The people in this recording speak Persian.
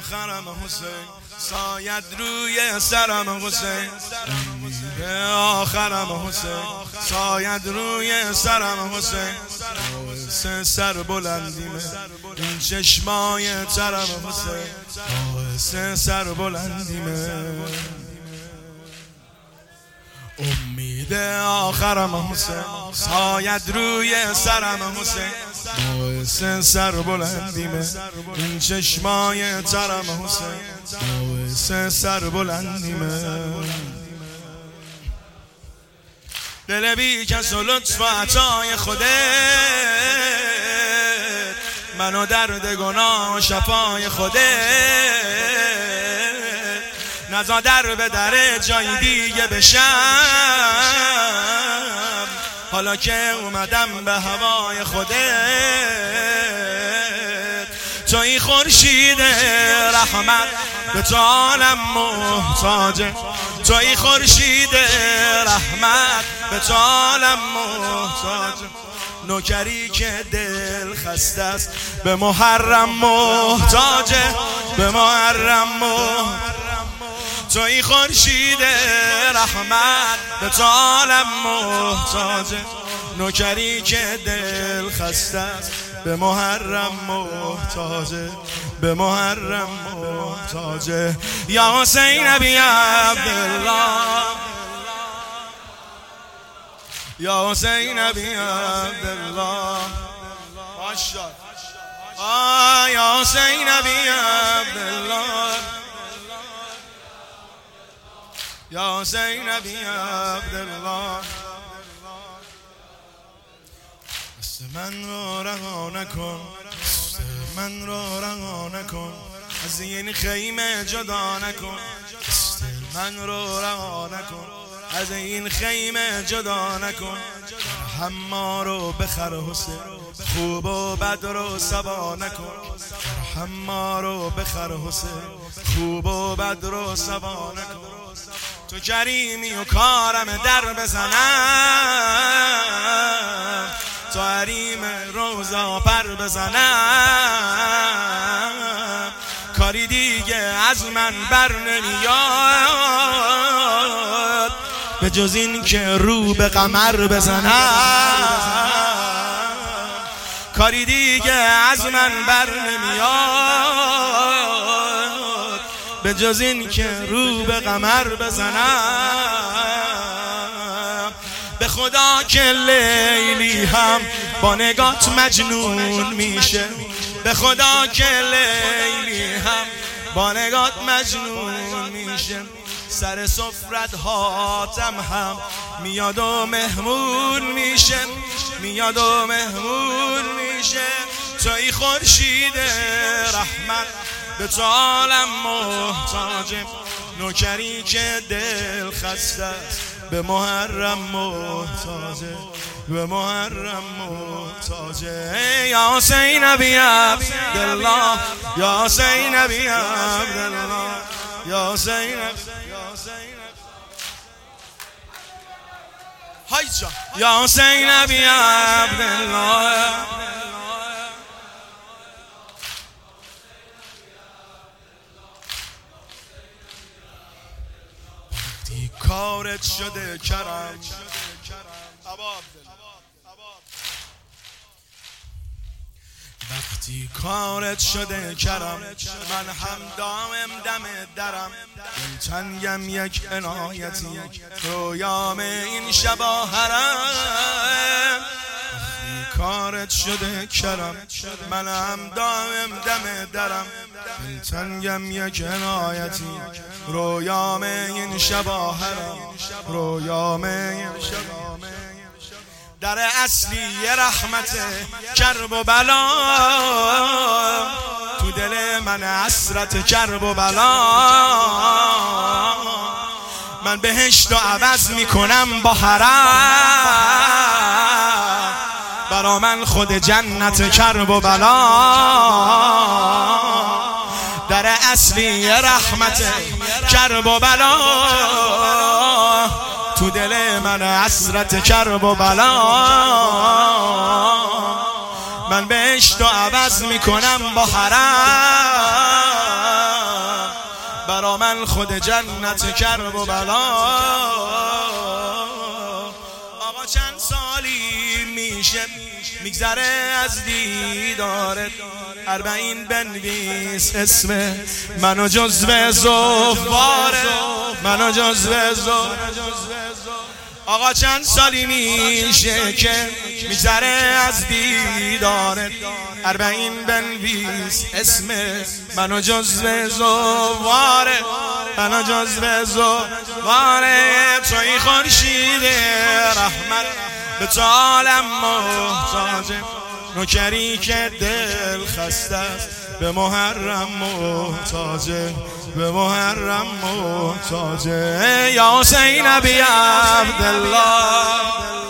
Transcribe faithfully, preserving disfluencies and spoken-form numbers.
آخرم حسین، سایت روی سرم حسین. امید آخرم حسین، سایت روی سرم حسین. باعث سر بلندیمه این چشمای ترم حسین، باعث سر بلندیمه. امید آخرم حسین، سایت روی سرم حسین. باعث سر بلندیمه این چشمای ترم حسین، باعث سر بلندیمه. دل بی کس و لطف و عطای خودت، منو درد گناه و شفای خودت. نزا در به در جای دیگه بشم، حالا که اومدم به هوای خودت. توی خورشید رحمت به تو عالم محتاجه، توی خورشید رحمت به تو عالم محتاجه. نوکری که دل خسته است به محرم محتاجه، به محرم محتاجه. توی خورشید رحمت به تو عالم محتاجه. نوکری که دل خسته است به محرم محتاجه، به محرم محتاجه. یا حسین ابی عبدالله، یا حسین ابی عبدالله. آه یا حسین ابی عبدالله، یا حسین ابی عبدالله. دست من رو رها نکن، دست من رو رها نکن، از این خیمه جدا نکن. دست من رو رها نکن، از این خیمه جدا نکن. همه رو بخر حسین، خوب و بد رو سوا نکن. همه رو بخر حسین، خوب و بد رو سوا نکن. تو کریمی و کارم در بزنم، تو حریم روزا پر بزنم. کاری دیگه از من بر نمیاد به جز این که رو به قمر بزنم. کاری دیگه از من بر نمیاد به جز این که رو به قمر بزنم. به خدا که لیلی هم با نگات مجنون میشه، به خدا که لیلی هم با نگات مجنون میشه. سر سفرت هاتم هم میاد و مهمون میشه، میاد و مهمون میشه. توی خورشید رحمت به تو عالم محتاجه. نوکری که دل خسته است به محرم محتاجه، به محرم محتاجه. یا حسین ابی عبدالله، یا حسین ابی عبدالله، یا حسین هایجا، یا حسین ابی عبدالله. وقتی کارت شده کرم، وقتی کارت شده کرم، من هم دائم دم درم. این تنگم یک عنایتی، رویام این شبا حرم. وقتی کارت شده کرم، من هم دائم دم درم. این تنگم یک عنایتی، رویام این شبا حرم، رویام این شبا. در اصلی رحمت کرب و بلا، تو دل من حسرت کرب و بلا. من بهشت و عوض میکنم با حرم، برا من خود جنت کرب و بلا. در اصلی رحمت کرب و بلا، تو دل من حسرت کرب و بلا. من بهشت و عوض میکنم با حرم، برا من خود جنت کرب و بلا. آقا چند سالی میشه میگذره از دیدارت، اربعین بنویس اسم منو جزو زواره، منو جزو زواره. آقا چند سالی میشه که میگذره از دیدارت، اربعین بنویس اسم منو جزو زواره، منو جزو زواره. توی خورشید رحمت به تو عالم محتاجه، نوکری که دل خسته است به محرم محتاجه، به محرم محتاجه. یا حسین ابی عبدالله